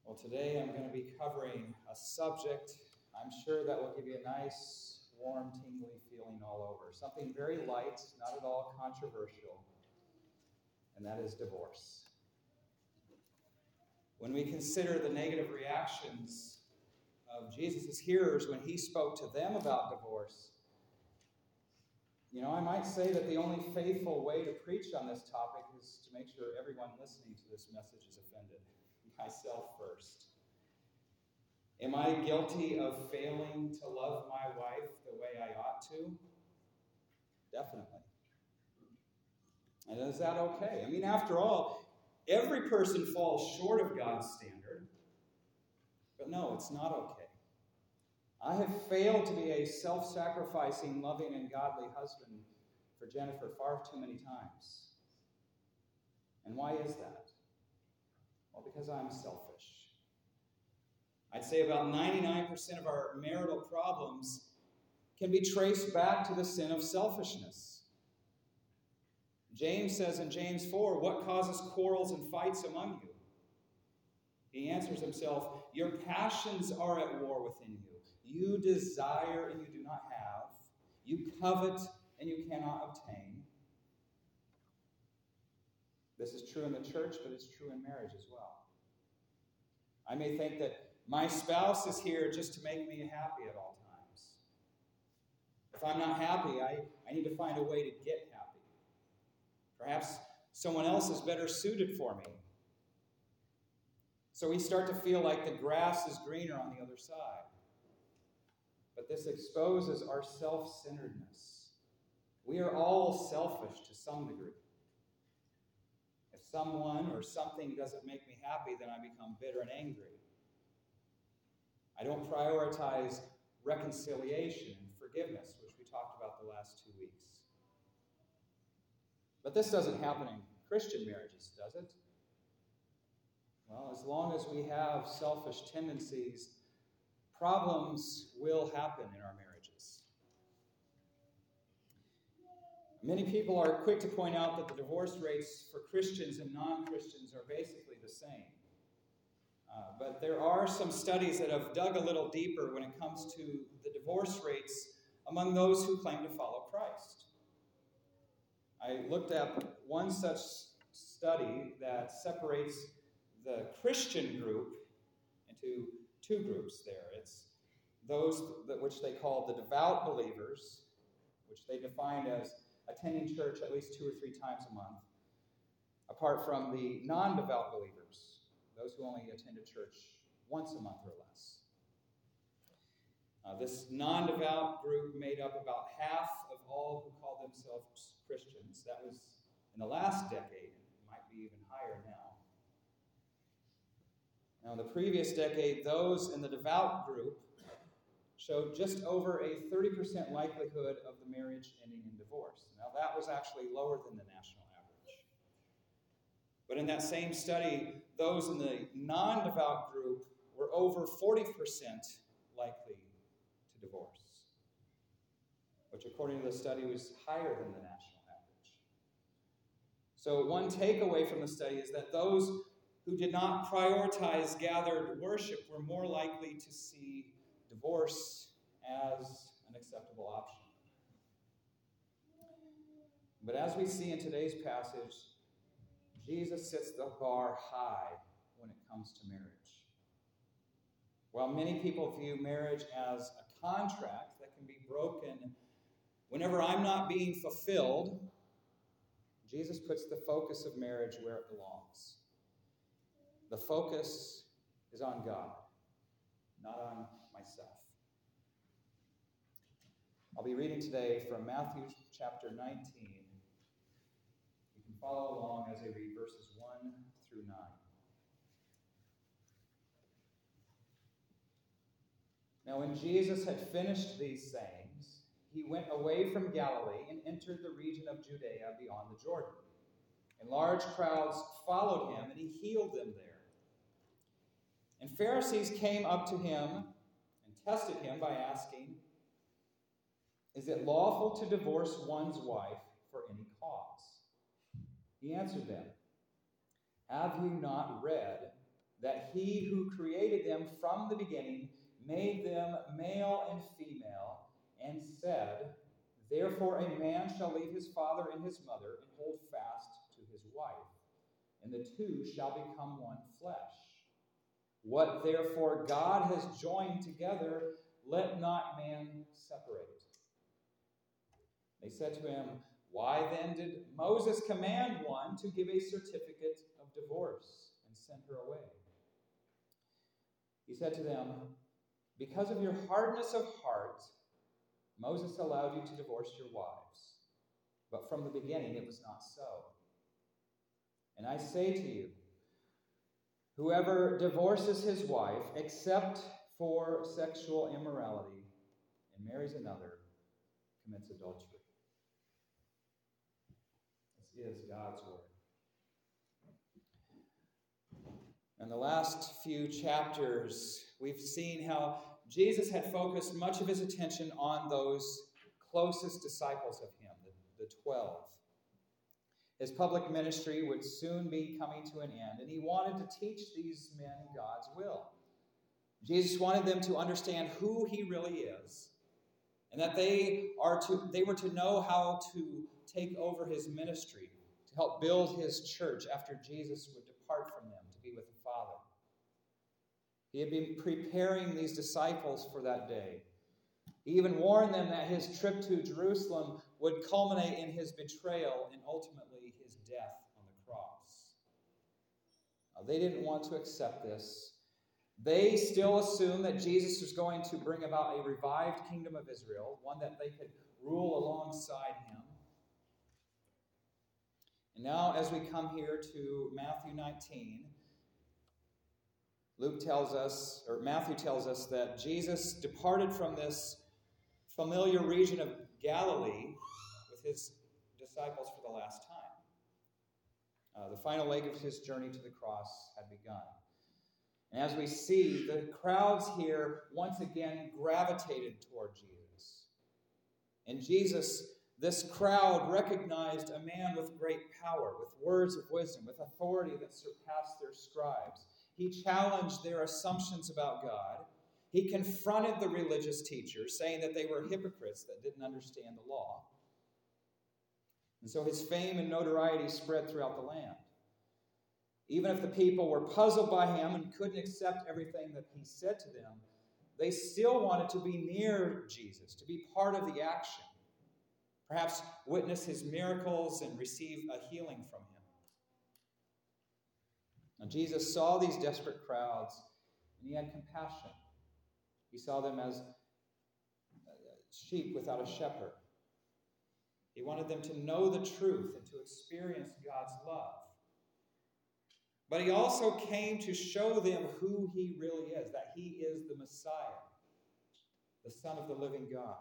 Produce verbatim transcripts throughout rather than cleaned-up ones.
Well, today I'm going to be covering a subject I'm sure that will give you a nice, warm, tingly feeling all over. Something very light, not at all controversial, and that is divorce. When we consider the negative reactions of Jesus' hearers when he spoke to them about divorce, you know, I might say that the only faithful way to preach on this topic is to make sure everyone listening to this message is offended, myself first. Am I guilty of failing to love my wife the way I ought to? Definitely. And is that okay? I mean, after all, every person falls short of God's standard. But no, it's not okay. I have failed to be a self-sacrificing, loving, and godly husband for Jennifer far too many times. And why is that? Well, because I'm selfish. I'd say about ninety-nine percent of our marital problems can be traced back to the sin of selfishness. James says in James four, "What causes quarrels and fights among you?" He answers himself, "Your passions are at war within you. You desire and you do not have. You covet and you cannot obtain." This is true in the church, but it's true in marriage as well. I may think that my spouse is here just to make me happy at all times. If I'm not happy, I, I need to find a way to get happy. Perhaps someone else is better suited for me. So we start to feel like the grass is greener on the other side. But this exposes our self-centeredness. We are all selfish to some degree. If someone or something doesn't make me happy, then I become bitter and angry. I don't prioritize reconciliation and forgiveness, which we talked about the last two weeks. But this doesn't happen in Christian marriages, does it? Well, as long as we have selfish tendencies, problems will happen in our marriages. Many people are quick to point out that the divorce rates for Christians and non-Christians are basically the same. Uh, but there are some studies that have dug a little deeper when it comes to the divorce rates among those who claim to follow Christ. I looked at one such study that separates the Christian group into two groups there. It's those that which they call the devout believers, which they define as attending church at least two or three times a month, apart from the non-devout believers, those who only attend a church once a month or less. Uh, this non-devout group made up about half of all who call themselves Christians. That was in the last decade. It might be even higher now. Now, in the previous decade, those in the devout group showed just over a thirty percent likelihood of the marriage ending in divorce. Now, that was actually lower than the national average. But in that same study, those in the non-devout group were over forty percent likely to divorce, which according to the study was higher than the national average. So one takeaway from the study is that those who did not prioritize gathered worship were more likely to see divorce as an acceptable option. But as we see in today's passage, Jesus sets the bar high when it comes to marriage. While many people view marriage as a contract that can be broken whenever I'm not being fulfilled, Jesus puts the focus of marriage where it belongs. The focus is on God, not on myself. I'll be reading today from Matthew chapter nineteen. You can follow along as I read verses one through nine. Now, when Jesus had finished these sayings, he went away from Galilee and entered the region of Judea beyond the Jordan. And large crowds followed him, and he healed them there. And Pharisees came up to him and tested him by asking, "Is it lawful to divorce one's wife for any cause?" He answered them, "Have you not read that he who created them from the beginning made them male and female, and said, therefore a man shall leave his father and his mother and hold fast to his wife, and the two shall become one flesh. What therefore God has joined together, let not man separate. They said to him, why then did Moses command one to give a certificate of divorce and send her away? He said to them, because of your hardness of heart, Moses allowed you to divorce your wives, but from the beginning it was not so. And I say to you, whoever divorces his wife, except for sexual immorality, and marries another, commits adultery. This is God's word. In the last few chapters, we've seen how Jesus had focused much of his attention on those closest disciples of him, the, the twelve. His public ministry would soon be coming to an end, and he wanted to teach these men God's will. Jesus wanted them to understand who he really is, and that they are to they were to know how to take over his ministry, to help build his church after Jesus would depart from them to be with the Father. He had been preparing these disciples for that day. He even warned them that his trip to Jerusalem would culminate in his betrayal and ultimately his death on the cross. Now, they didn't want to accept this. They still assumed that Jesus was going to bring about a revived kingdom of Israel, one that they could rule alongside him. And now, as we come here to Matthew nineteen, Luke tells us, or Matthew tells us, that Jesus departed from this familiar region of Galilee with his disciples for the last time. Uh, the final leg of his journey to the cross had begun. And as we see, the crowds here once again gravitated toward Jesus. And Jesus, this crowd recognized a man with great power, with words of wisdom, with authority that surpassed their scribes. He challenged their assumptions about God. He confronted the religious teachers, saying that they were hypocrites that didn't understand the law. And so his fame and notoriety spread throughout the land. Even if the people were puzzled by him and couldn't accept everything that he said to them, they still wanted to be near Jesus, to be part of the action, perhaps witness his miracles and receive a healing from him. Now, Jesus saw these desperate crowds, and he had compassion. He saw them as sheep without a shepherd. He wanted them to know the truth and to experience God's love. But he also came to show them who he really is, that he is the Messiah, the Son of the living God.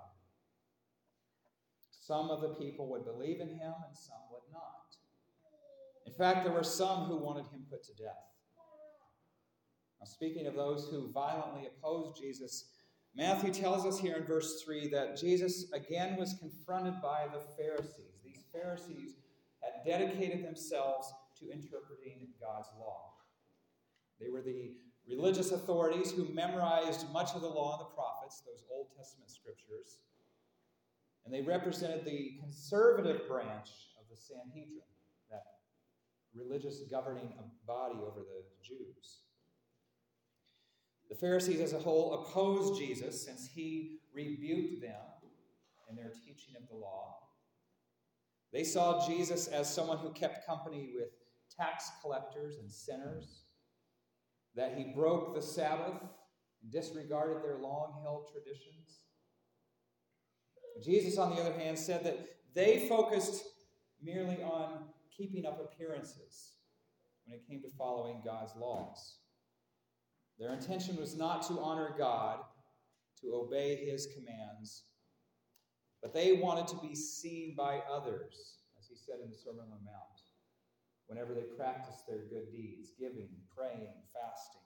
Some of the people would believe in him and some would not. In fact, there were some who wanted him put to death. Now, speaking of those who violently opposed Jesus, Matthew tells us here in verse three that Jesus again was confronted by the Pharisees. These Pharisees had dedicated themselves to interpreting God's law. They were the religious authorities who memorized much of the law and the prophets, those Old Testament scriptures, and they represented the conservative branch of the Sanhedrin, that religious governing body over the Jews. The Pharisees as a whole opposed Jesus since he rebuked them in their teaching of the law. They saw Jesus as someone who kept company with tax collectors and sinners, that he broke the Sabbath and disregarded their long-held traditions. Jesus, on the other hand, said that they focused merely on keeping up appearances when it came to following God's laws. Their intention was not to honor God, to obey his commands, but they wanted to be seen by others, as he said in the Sermon on the Mount, whenever they practiced their good deeds, giving, praying, fasting.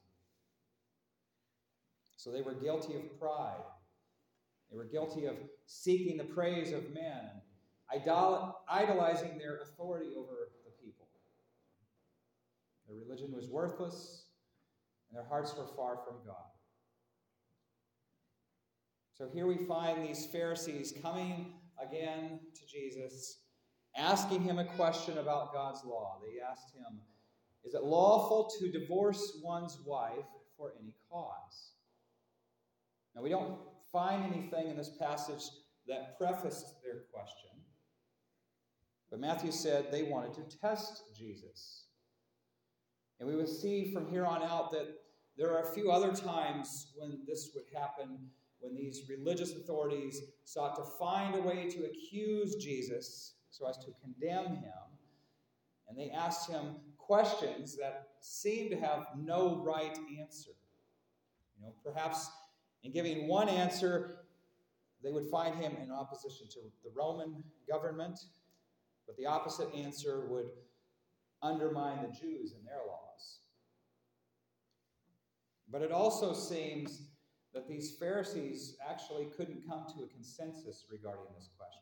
So they were guilty of pride. They were guilty of seeking the praise of men, idol- idolizing their authority over the people. Their religion was worthless, and their hearts were far from God. So here we find these Pharisees coming again to Jesus, asking him a question about God's law. They asked him, is it lawful to divorce one's wife for any cause? Now, we don't find anything in this passage that prefaced their question, but Matthew said they wanted to test Jesus. And we would see from here on out that there are a few other times when this would happen, when these religious authorities sought to find a way to accuse Jesus so as to condemn him. And they asked him questions that seemed to have no right answer. You know, perhaps in giving one answer, they would find him in opposition to the Roman government, but the opposite answer would undermine the Jews and their laws. But it also seems that these Pharisees actually couldn't come to a consensus regarding this question.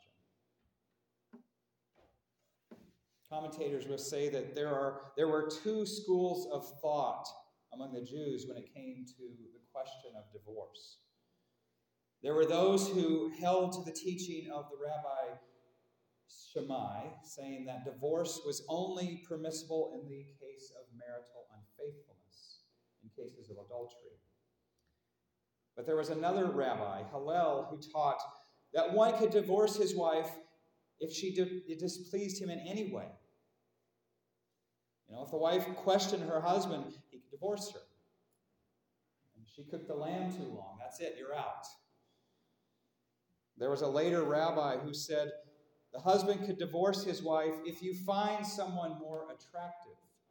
Commentators will say that there are there were two schools of thought among the Jews when it came to the question of divorce. There were those who held to the teaching of the Rabbi Shammai, saying that divorce was only permissible in the case of marital unfaithfulness, in cases of adultery. But there was another rabbi, Hillel, who taught that one could divorce his wife if she did, displeased him in any way. You know, if the wife questioned her husband, he could divorce her. And she cooked the lamb too long. That's it, you're out. There was a later rabbi who said the husband could divorce his wife if you find someone more attractive.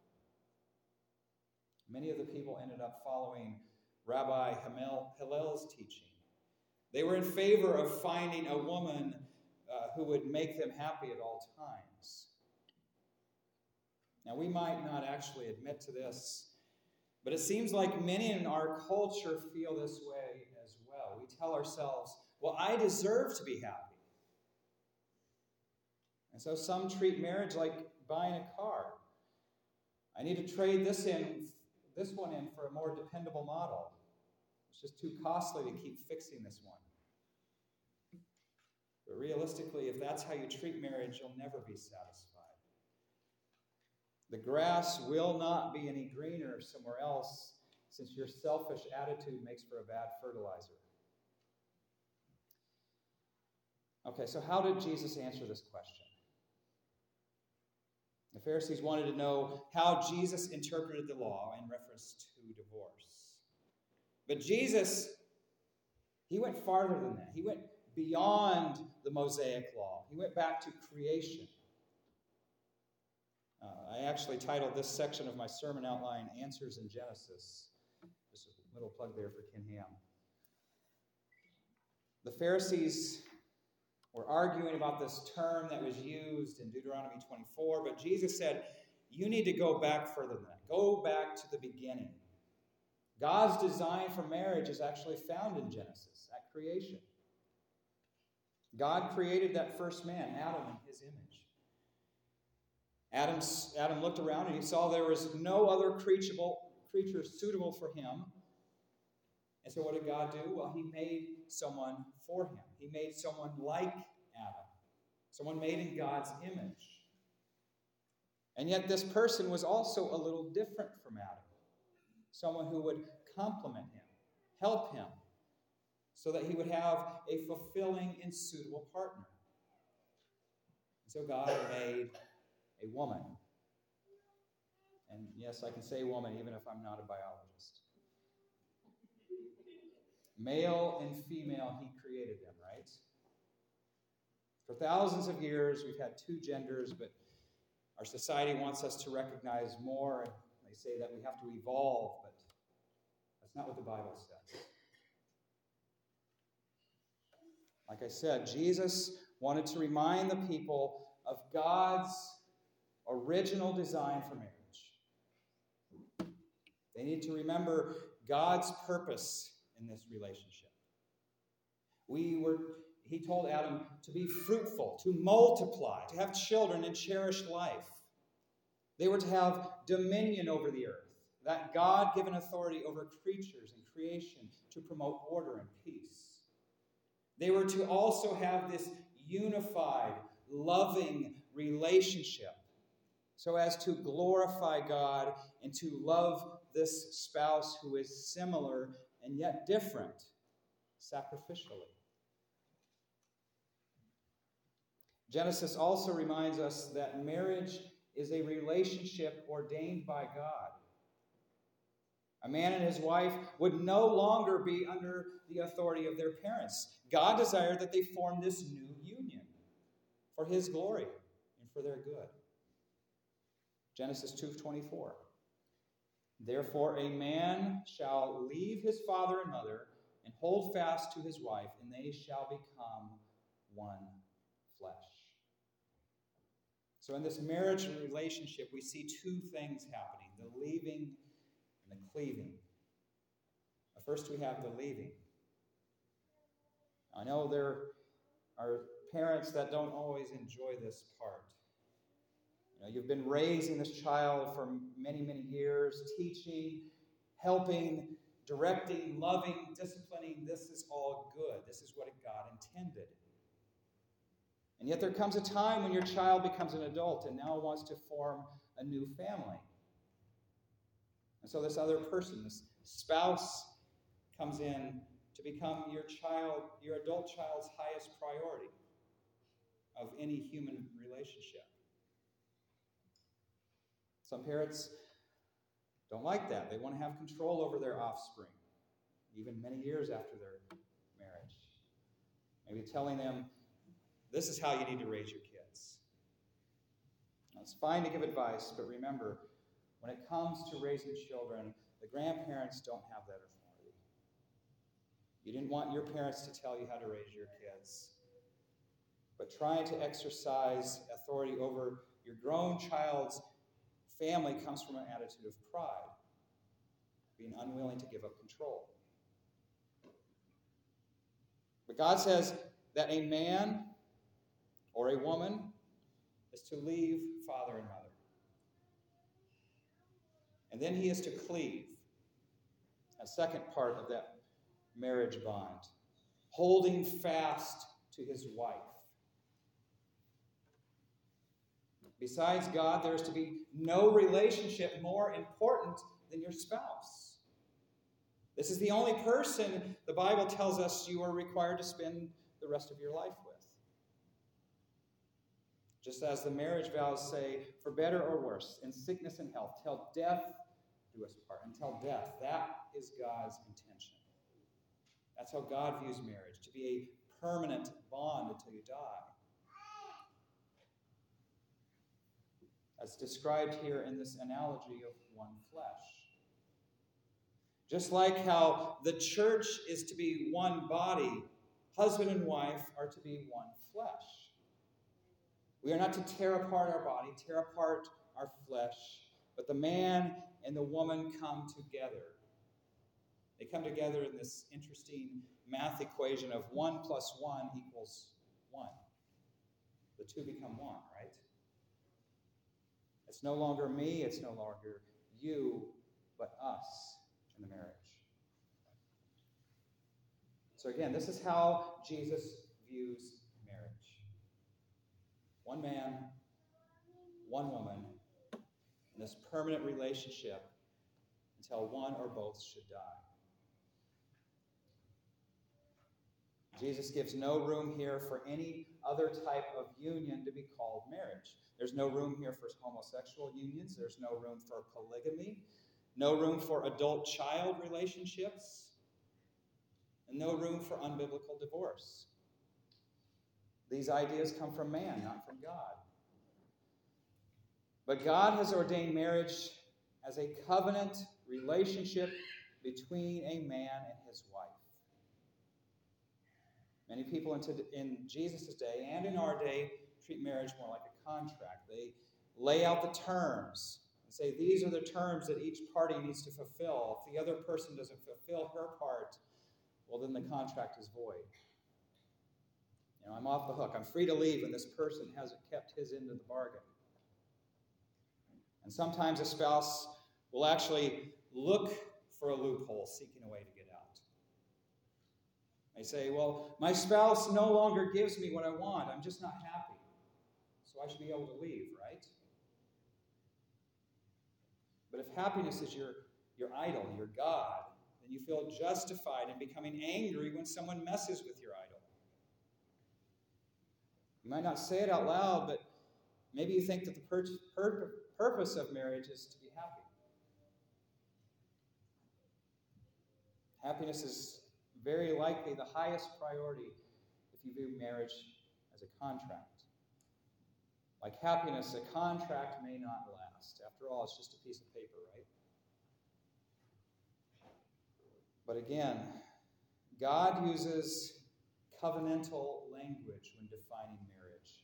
Many of the people ended up following Rabbi Hillel's teaching. They were in favor of finding a woman uh, who would make them happy at all times. Now, we might not actually admit to this, but it seems like many in our culture feel this way as well. We tell ourselves, well, I deserve to be happy. And so some treat marriage like buying a car. I need to trade this in, this one in for a more dependable model. It's just too costly to keep fixing this one. But realistically, if that's how you treat marriage, you'll never be satisfied. The grass will not be any greener somewhere else, since your selfish attitude makes for a bad fertilizer. Okay, so how did Jesus answer this question? The Pharisees wanted to know how Jesus interpreted the law in reference to divorce. But Jesus, he went farther than that. He went beyond the Mosaic law. He went back to creation. Uh, I actually titled this section of my sermon outline, Answers in Genesis. Just a little plug there for Ken Ham. The Pharisees were arguing about this term that was used in Deuteronomy twenty-four, but Jesus said, you need to go back further than that. Go back to the beginning. God's design for marriage is actually found in Genesis, at creation. God created that first man, Adam, in his image. Adam's, Adam looked around and he saw there was no other creature suitable for him. And so what did God do? Well, he made someone for him. He made someone like Adam, someone made in God's image. And yet this person was also a little different from Adam, someone who would complement him, help him, so that he would have a fulfilling and suitable partner. And so God made a woman. And yes, I can say woman even if I'm not a biologist. Male and female, he created them, right? For thousands of years, we've had two genders, but our society wants us to recognize more, and they say that we have to evolve, but that's not what the Bible says. Like I said, Jesus wanted to remind the people of God's original design for marriage. They need to remember God's purpose in this relationship. We were, he told Adam to be fruitful, to multiply, to have children and cherish life. They were to have dominion over the earth. that God-given authority over creatures and creation to promote order and peace. They were to also have this unified, loving relationship so as to glorify God and to love this spouse who is similar and yet different sacrificially. Genesis also reminds us that marriage is a relationship ordained by God. A man and his wife would no longer be under the authority of their parents. God desired that they form this new union for his glory and for their good. Genesis two twenty-four. Therefore a man shall leave his father and mother and hold fast to his wife, and they shall become one flesh. So in this marriage relationship, we see two things happening, the leaving and the cleaving. First, we have the leaving. I know there are parents that don't always enjoy this part. You know, you've been raising this child for many, many years, teaching, helping, directing, loving, disciplining. This is all good. This is what God intended. And yet there comes a time when your child becomes an adult and now wants to form a new family. And so this other person, this spouse, comes in to become your child, your adult child's highest priority of any human relationship. Some parents don't like that. They want to have control over their offspring, even many years after their marriage. Maybe telling them, this is how you need to raise your kids. Now, it's fine to give advice, but remember, when it comes to raising children, the grandparents don't have that authority. You didn't want your parents to tell you how to raise your kids. But trying to exercise authority over your grown child's family comes from an attitude of pride, being unwilling to give up control. But God says that a man or a woman is to leave father and mother. And then he is to cleave, a second part of that marriage bond, holding fast to his wife. Besides God, there is to be no relationship more important than your spouse. This is the only person the Bible tells us you are required to spend the rest of your life with. Just as the marriage vows say, for better or worse, in sickness and health, till death do us part. Until death. That is God's intention. That's how God views marriage, to be a permanent bond until you die. As described here in this analogy of one flesh. Just like how the church is to be one body, husband and wife are to be one flesh. We are not to tear apart our body, tear apart our flesh, but the man and the woman come together. They come together in this interesting math equation of one plus one equals one. The two become one, right? It's no longer me, it's no longer you, but us in the marriage. So again, this is how Jesus views marriage. One man, one woman, in this permanent relationship until one or both should die. Jesus gives no room here for any other type of union to be called marriage. There's no room here for homosexual unions. There's no room for polygamy. No room for adult-child relationships. And no room for unbiblical divorce. These ideas come from man, not from God. But God has ordained marriage as a covenant relationship between a man and his wife. Many people in, to, in Jesus' day and in our day treat marriage more like a contract. They lay out the terms and say these are the terms that each party needs to fulfill. If the other person doesn't fulfill her part, well, then the contract is void. You know, I'm off the hook. I'm free to leave, and this person hasn't kept his end of the bargain. And sometimes a spouse will actually look for a loophole, seeking a way to get out. They say, well, my spouse no longer gives me what I want. I'm just not happy. So I should be able to leave, right? But if happiness is your, your idol, your God, then you feel justified in becoming angry when someone messes with your idol. You might not say it out loud, but maybe you think that the pur- pur- purpose of marriage is to be happy. Happiness is very likely the highest priority if you view marriage as a contract. Like happiness, a contract may not last. After all, it's just a piece of paper, right? But again, God uses covenantal language when defining marriage.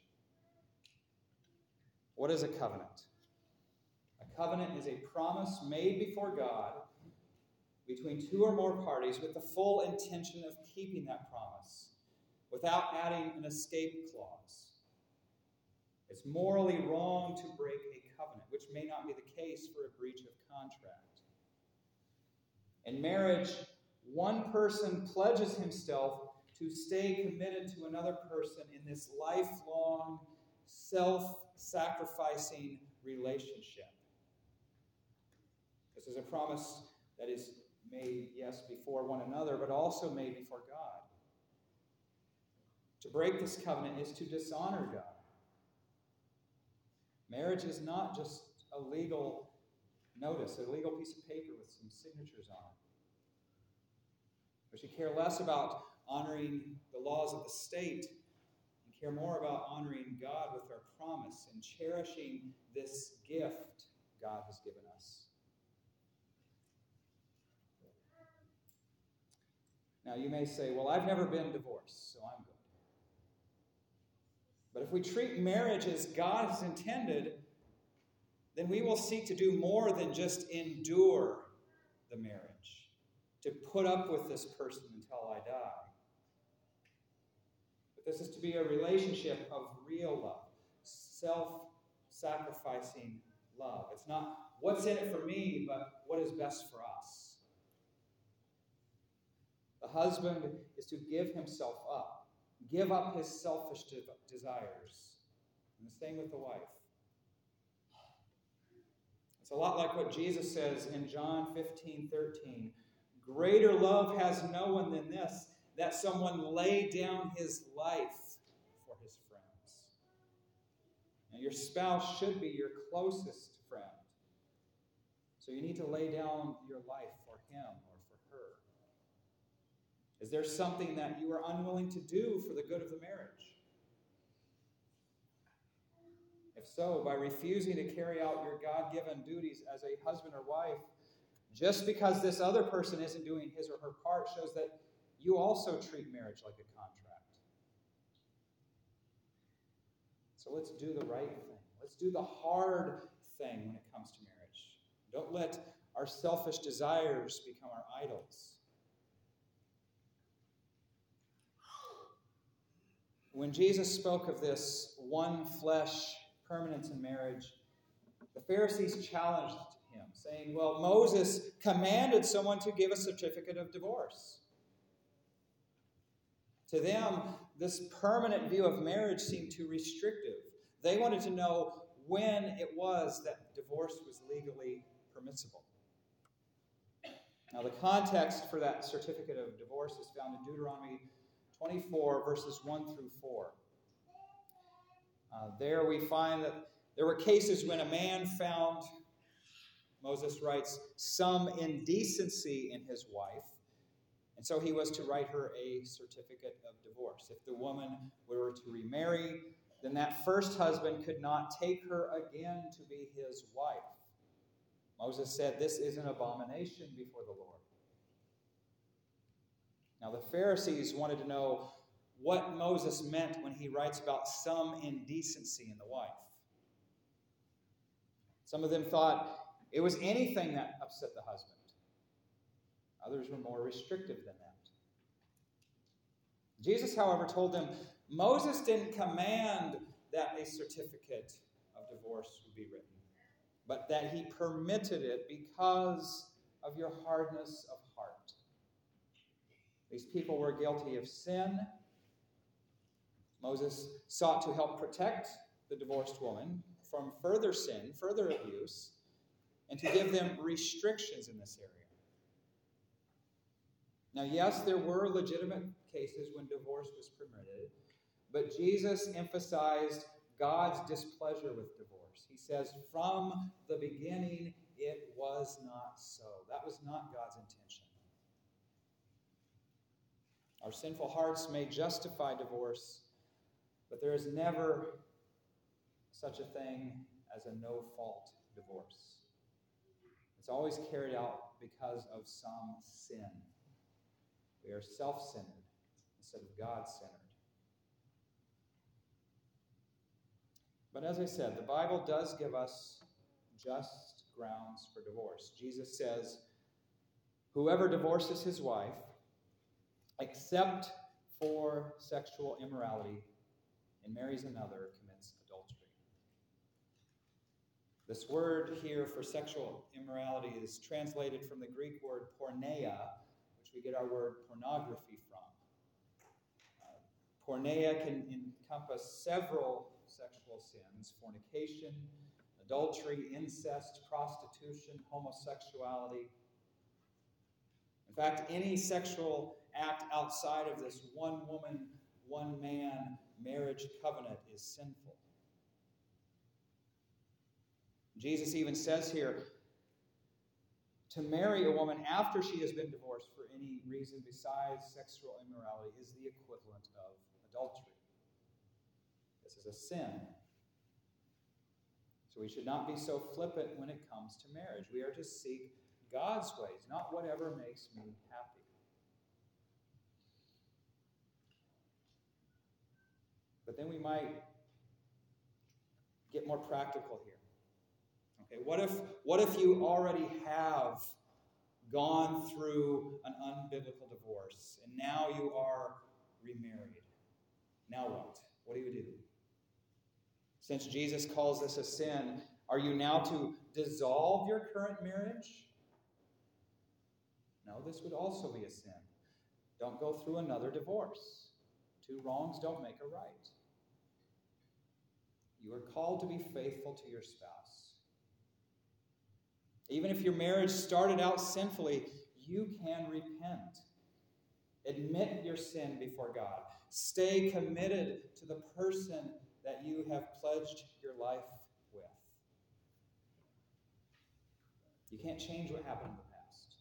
What is a covenant? A covenant is a promise made before God between two or more parties with the full intention of keeping that promise without adding an escape clause. It's morally wrong to break a covenant, which may not be the case for a breach of contract. In marriage, one person pledges himself to stay committed to another person in this lifelong, self-sacrificing relationship. This is a promise that is made, yes, before one another, but also made before God. To break this covenant is to dishonor God. Marriage is not just a legal notice, a legal piece of paper with some signatures on it. We should care less about honoring the laws of the state and care more about honoring God with our promise and cherishing this gift God has given us. Now, you may say, well, I've never been divorced, so I'm good. But if we treat marriage as God has intended, then we will seek to do more than just endure the marriage, to put up with this person until I die. But this is to be a relationship of real love, self-sacrificing love. It's not what's in it for me, but what is best for us. The husband is to give himself up, give up his selfish de- desires. And the same with the wife. It's a lot like what Jesus says in John fifteen thirteen. Greater love has no one than this, that someone lay down his life for his friends. Now, your spouse should be your closest friend. So you need to lay down your life for him or for her. Is there something that you are unwilling to do for the good of the marriage? If so, by refusing to carry out your God-given duties as a husband or wife, just because this other person isn't doing his or her part shows that you also treat marriage like a contract. So let's do the right thing. Let's do the hard thing when it comes to marriage. Don't let our selfish desires become our idols. When Jesus spoke of this one flesh permanence in marriage, the Pharisees challenged him, saying, well, Moses commanded someone to give a certificate of divorce. To them, this permanent view of marriage seemed too restrictive. They wanted to know when it was that divorce was legally permissible. Now, the context for that certificate of divorce is found in Deuteronomy twenty-four, verses one through four. Uh, there we find that there were cases when a man found, Moses writes, some indecency in his wife, and so he was to write her a certificate of divorce. If the woman were to remarry, then that first husband could not take her again to be his wife. Moses said, this is an abomination before the Lord. Now, the Pharisees wanted to know what Moses meant when he writes about some indecency in the wife. Some of them thought it was anything that upset the husband. Others were more restrictive than that. Jesus, however, told them Moses didn't command that a certificate of divorce would be written, but that he permitted it because of your hardness of heart. These people were guilty of sin. Moses sought to help protect the divorced woman from further sin, further abuse, and to give them restrictions in this area. Now, yes, there were legitimate cases when divorce was permitted, but Jesus emphasized God's displeasure with divorce. He says, from the beginning, it was not so. That was not God's intention. Our sinful hearts may justify divorce, but there is never such a thing as a no-fault divorce. It's always carried out because of some sin. We are self-centered instead of God-centered. But as I said, the Bible does give us just grounds for divorce. Jesus says, whoever divorces his wife, except for sexual immorality, and marries another, commits adultery. This word here for sexual immorality is translated from the Greek word porneia, which we get our word pornography from. Uh, porneia can encompass several sexual sins: fornication, adultery, incest, prostitution, homosexuality. In fact, any sexual act outside of this one woman, one man marriage covenant is sinful. Jesus even says here, to marry a woman after she has been divorced for any reason besides sexual immorality is the equivalent of adultery. This is a sin. So we should not be so flippant when it comes to marriage. We are to seek God's ways, not whatever makes me happy. But then we might get more practical here. Okay, what if, what if you already have gone through an unbiblical divorce and now you are remarried? Now what? What do you do? Since Jesus calls this a sin, are you now to dissolve your current marriage? No, this would also be a sin. Don't go through another divorce. Two wrongs don't make a right. You are called to be faithful to your spouse. Even if your marriage started out sinfully, you can repent. Admit your sin before God. Stay committed to the person that you have pledged your life with. You can't change what happened in the past.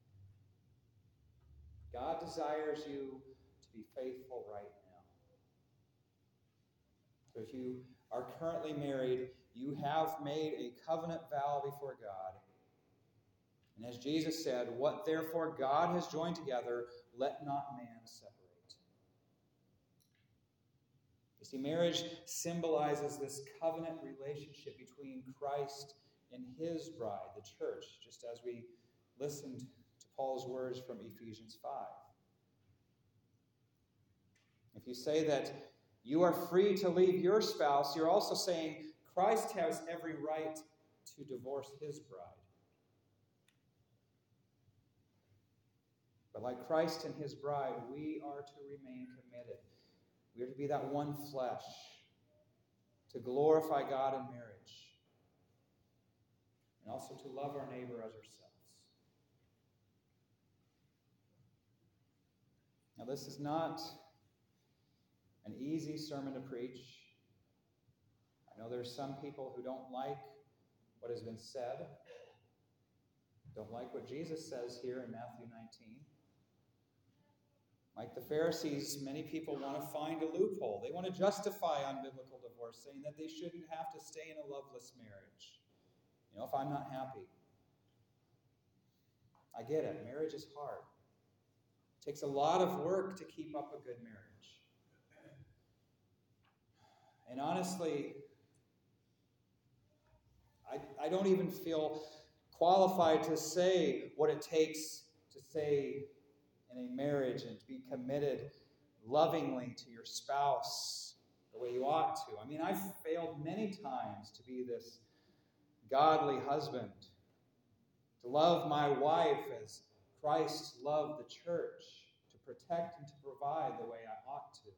God desires you to be faithful right now. So if you are currently married, you have made a covenant vow before God. And as Jesus said, what therefore God has joined together, let not man separate. You see, marriage symbolizes this covenant relationship between Christ and his bride, the church, just as we listened to Paul's words from Ephesians five. If you say that you are free to leave your spouse, you're also saying Christ has every right to divorce his bride. But like Christ and his bride, we are to remain committed. We are to be that one flesh, to glorify God in marriage, and also to love our neighbor as ourselves. Now, this is not an easy sermon to preach. I know there's some people who don't like what has been said, don't like what Jesus says here in Matthew nineteen. Like the Pharisees, many people want to find a loophole. They want to justify unbiblical divorce, saying that they shouldn't have to stay in a loveless marriage. You know, if I'm not happy. I get it. Marriage is hard. It takes a lot of work to keep up a good marriage. And honestly, I, I don't even feel qualified to say what it takes to say in a marriage and to be committed lovingly to your spouse the way you ought to. I mean, I've failed many times to be this godly husband. To love my wife as Christ loved the church, to protect and to provide the way I ought to.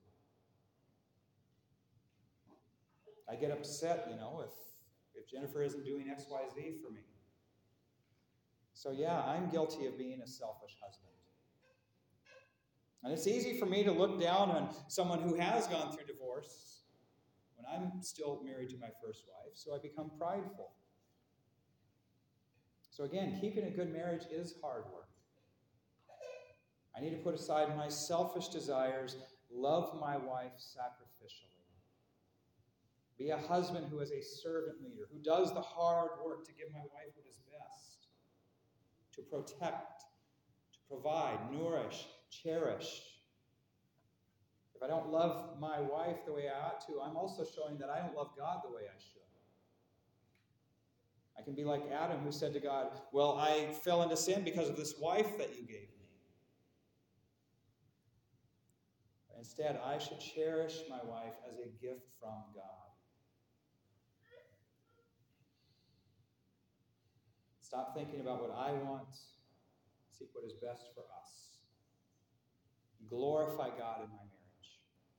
I get upset, you know, if, if Jennifer isn't doing X Y Z for me. So yeah, I'm guilty of being a selfish husband. And it's easy for me to look down on someone who has gone through divorce when I'm still married to my first wife, so I become prideful. So again, keeping a good marriage is hard work. I need to put aside my selfish desires, love my wife sacrificially. Be a husband who is a servant leader, who does the hard work to give my wife what is best, to protect, to provide, nourish, cherish. If I don't love my wife the way I ought to, I'm also showing that I don't love God the way I should. I can be like Adam, who said to God, well, I fell into sin because of this wife that you gave me. Instead, I should cherish my wife as a gift from God. Stop thinking about what I want. Seek what is best for us. Glorify God in my marriage.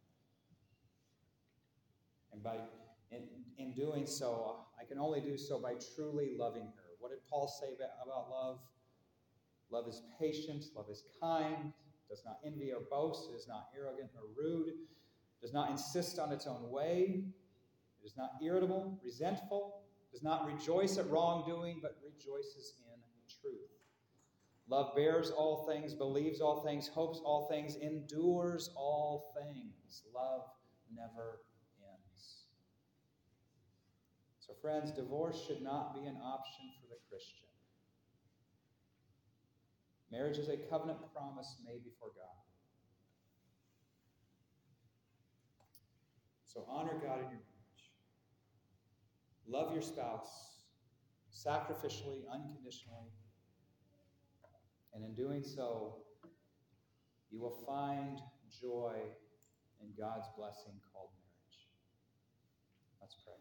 And by in, in doing so, I can only do so by truly loving her. What did Paul say about love? Love is patient, love is kind, does not envy or boast, it is not arrogant or rude, does not insist on its own way, it is not irritable, resentful, does not rejoice at wrongdoing, but rejoices in truth. Love bears all things, believes all things, hopes all things, endures all things. Love never ends. So friends, divorce should not be an option for the Christian. Marriage is a covenant promise made before God. So honor God in your marriage. Love your spouse sacrificially, unconditionally. And in doing so, you will find joy in God's blessing called marriage. Let's pray.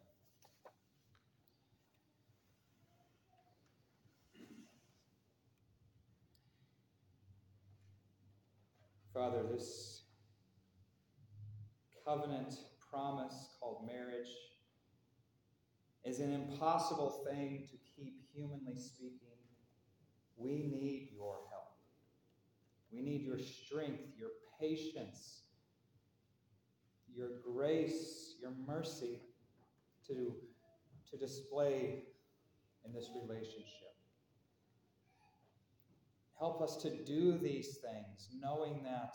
Father, this covenant promise called marriage is an impossible thing to keep, humanly speaking. We need your help. We need your strength, your patience, your grace, your mercy to, to display in this relationship. Help us to do these things, knowing that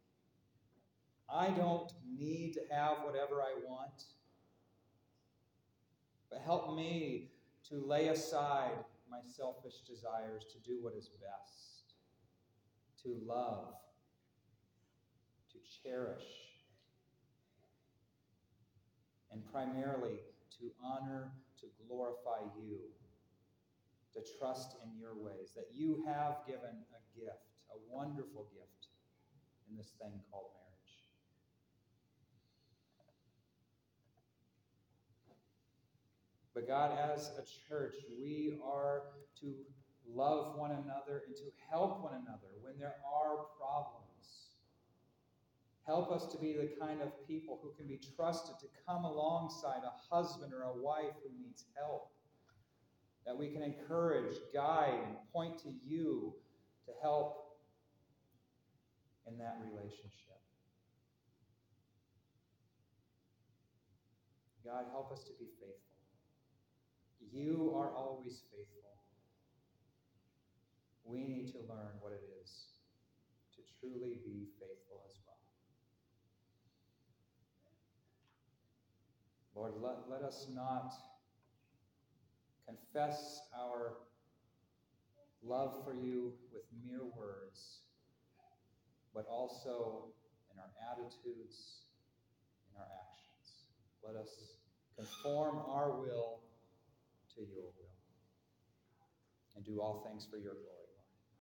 I don't need to have whatever I want, but help me to lay aside my selfish desires to do what is best, to love, to cherish, and primarily to honor, to glorify you, to trust in your ways, that you have given a gift, a wonderful gift in this thing called marriage. But God, as a church, we are to love one another and to help one another when there are problems. Help us to be the kind of people who can be trusted to come alongside a husband or a wife who needs help. That we can encourage, guide, and point to you to help in that relationship. God, help us to be faithful. You are always faithful. We need to learn what it is to truly be faithful as well. Lord, let, let us not confess our love for you with mere words, but also in our attitudes, in our actions. Let us conform our will to your will and do all things for your glory.